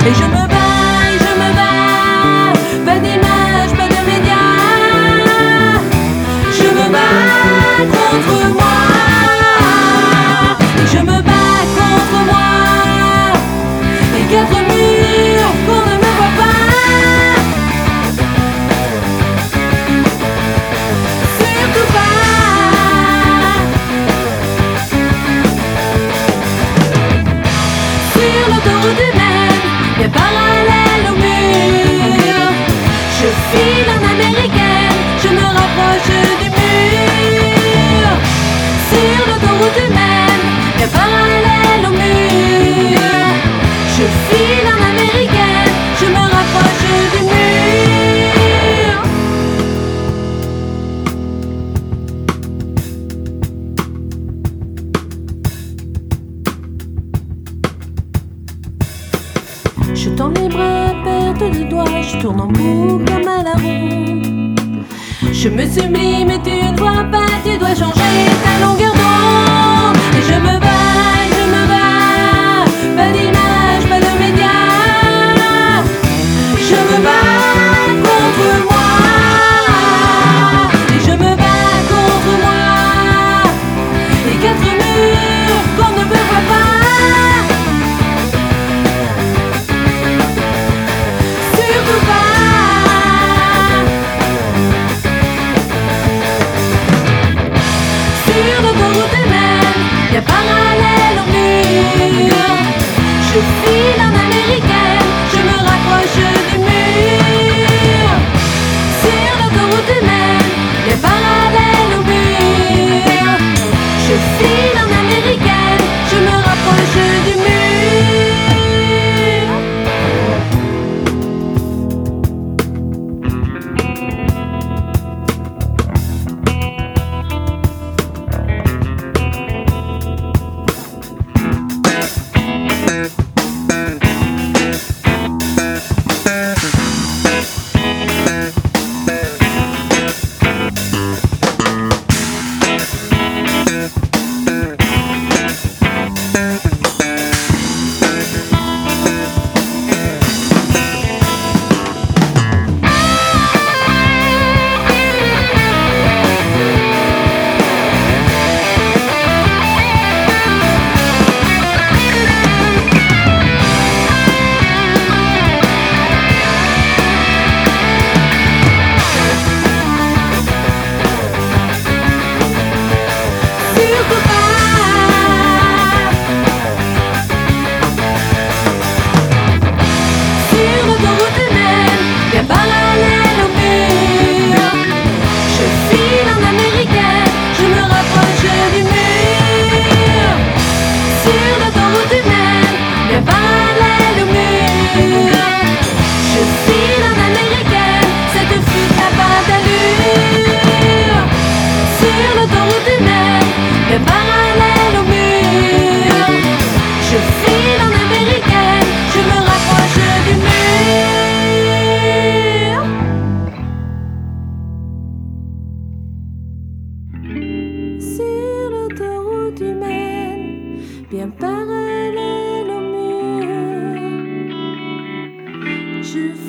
Et je me bats, pas d'image, pas de médias. Je me bats contre moi. Et je me bats contre moi. Et quatre murs qu'on ne me voit pas. Surtout pas. Sur l'autoroute humaine, bien parallèle au mur, je file en américaine, je me rapproche du mur. Sur l'autoroute humaine, bien parallèle au mur, je file en américaine, je me rapproche du mur. Je tends les bras, perte de doigts, je tourne en boucle comme à la roue. Je me sublime et tu ne vois pas, tu dois changer ta longueur d'onde. Et je me bats, pas d'image, pas de médias. Je me bats contre moi. Et je me bats contre moi. Et quatre murs qu'on ne me voit pas. Surtout pas. Sur l'autoroute humaine, bien parallèle au mur, je file en américaine, je me rapproche du mur. Sur l'autoroute humaine, bien parallèle au mur, je file en américaine, je me rapproche du mur. Surtout pas. Sur l'autoroute humaine, bien parallèle au mur, je file en américaine, je me rapproche du mur. Sur l'autoroute humaine, bien parallèle au mur, je file en américaine, cette fuite n'a pas d'allure. Sur l'autoroute humaine, bien parallèle au mur, je file en américaine, je me rapproche du mur. Sur l'autoroute humaine, bien parallèle au mur, je